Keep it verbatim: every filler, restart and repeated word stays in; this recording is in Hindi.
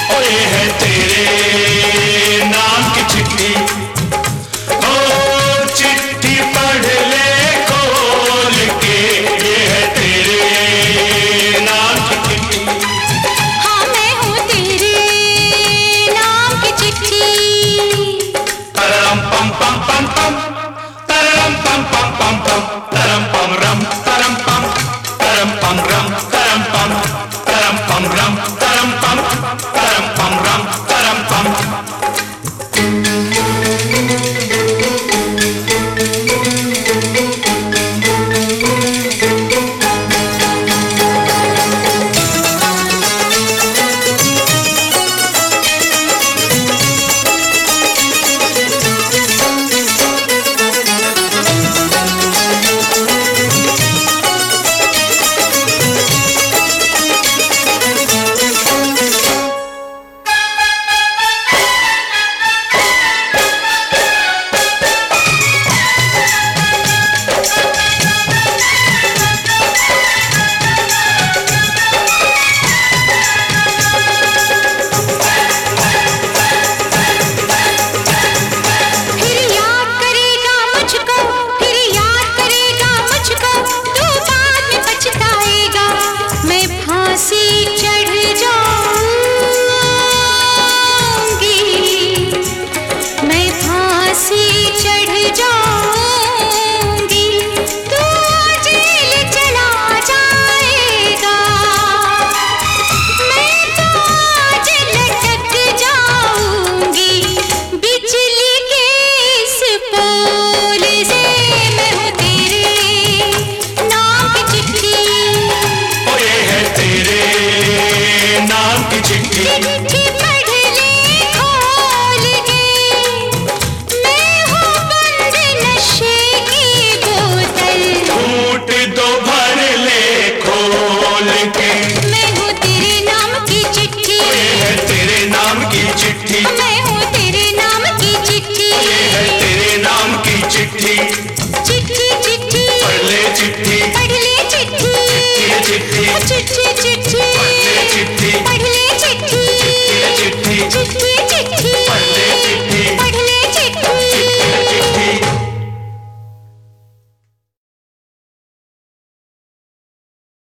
ओ ये है तेरे नाम की चिट्ठी, ओ चिट्ठी पढ़ ले खोल के, ये है तेरे नाम की चिट्ठी। हाँ मैं हूँ तेरे नाम की चिट्ठी। तरम पम पम पम पम, तरम पम पम पम पम, तरम पम रम, तरम पम, तरम पम रम, तरम पम, तरम पम रम, तरम पम, तरम पम रम, तरम पम। चिट्ठी मैं हूँ तेरे नाम की चिट्ठी, ये है तेरे नाम की चिट्ठी। चिट्ठी चिट्ठी पढ़ ले चिट्ठी, पढ़ ले चिट्ठी, चिट्ठी चिट्ठी चिट्ठी चिट्ठी।